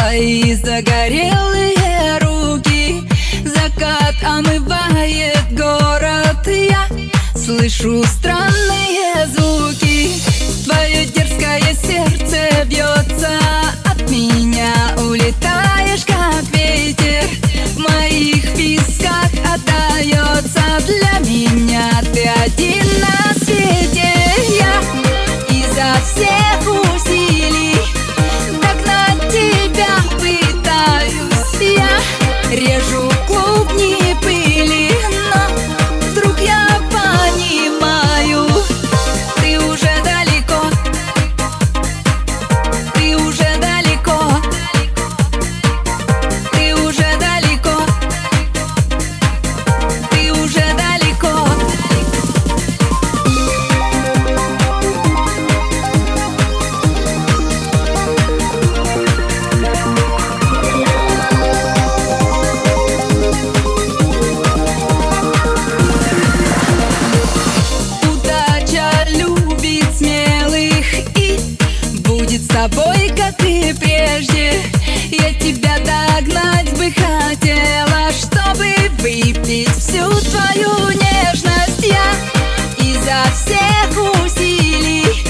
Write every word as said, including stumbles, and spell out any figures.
твои загорелые руки. Закат омывает город, я слышу странные звуки. Твое дерзкое сердце бьется от меня, улетаешь как ветер, в моих висках отдается. Для меня ты один на свете. Я изо всех усилий догнать тебя пытаюсь. Я режу клубни пыли, но вдруг я понимаю, ты уже далеко, ты уже далеко, ты уже далеко, ты уже далеко. С тобой, как и прежде, я тебя догнать бы хотела, чтобы выпить всю твою нежность. Я изо всех усилий